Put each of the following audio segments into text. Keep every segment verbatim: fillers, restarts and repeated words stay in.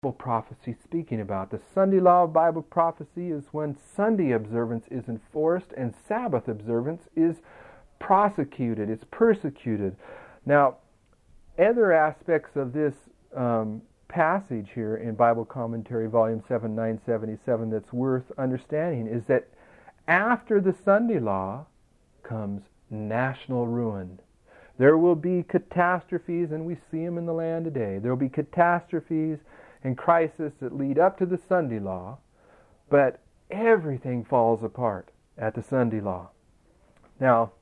Bible prophecy speaking about? The Sunday law of Bible prophecy is when Sunday observance is enforced and Sabbath observance is prosecuted, it's persecuted. Now, other aspects of this um, passage here in Bible Commentary, Volume seven, nine seventy-seven, that's worth understanding is that after the Sunday law comes national ruin. There will be catastrophes, and we see them in the land today. There will be catastrophes and crises that lead up to the Sunday law, but everything falls apart at the Sunday law. Now,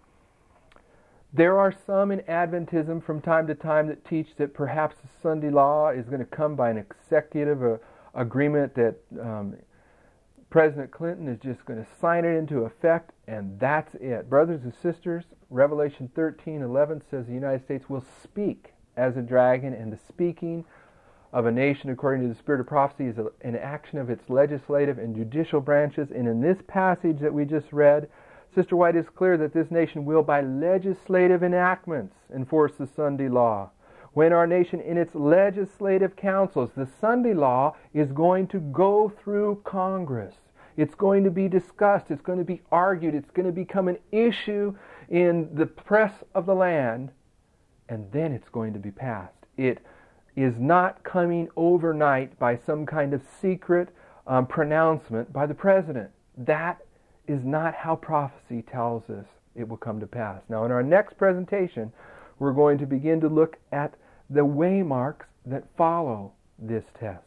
there are some in Adventism from time to time that teach that perhaps the Sunday law is going to come by an executive uh, agreement that um, President Clinton is just going to sign it into effect, and that's it. Brothers and sisters, Revelation thirteen eleven says the United States will speak as a dragon, and the speaking of a nation according to the spirit of prophecy is an action of its legislative and judicial branches. And in this passage that we just read, Sister White is clear that this nation will, by legislative enactments, enforce the Sunday law. When our nation, in its legislative councils, the Sunday law is going to go through Congress. It's going to be discussed. It's going to be argued. It's going to become an issue in the press of the land, and then it's going to be passed. It is not coming overnight by some kind of secret um, pronouncement by the president. That is not how prophecy tells us it will come to pass. Now, in our next presentation, we're going to begin to look at the waymarks that follow this test.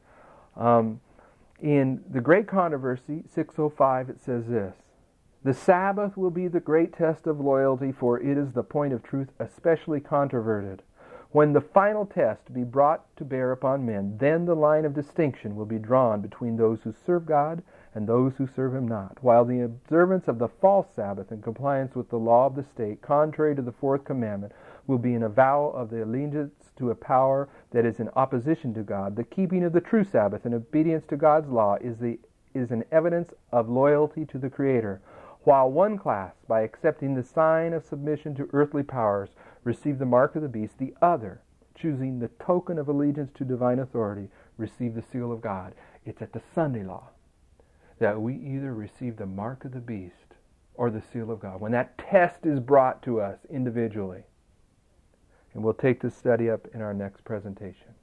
Um, in the Great Controversy, six oh five, it says this: "The Sabbath will be the great test of loyalty, for it is the point of truth especially controverted. When the final test be brought to bear upon men, then the line of distinction will be drawn between those who serve God and those who serve Him not, while the observance of the false Sabbath in compliance with the law of the state, contrary to the fourth commandment, will be an avowal of the allegiance to a power that is in opposition to God. The keeping of the true Sabbath in obedience to God's law is the is an evidence of loyalty to the Creator, while one class, by accepting the sign of submission to earthly powers, receive the mark of the beast, the other, choosing the token of allegiance to divine authority, receive the seal of God." It's at the Sunday law that we either receive the mark of the beast or the seal of God, when that test is brought to us individually. And we'll take this study up in our next presentation.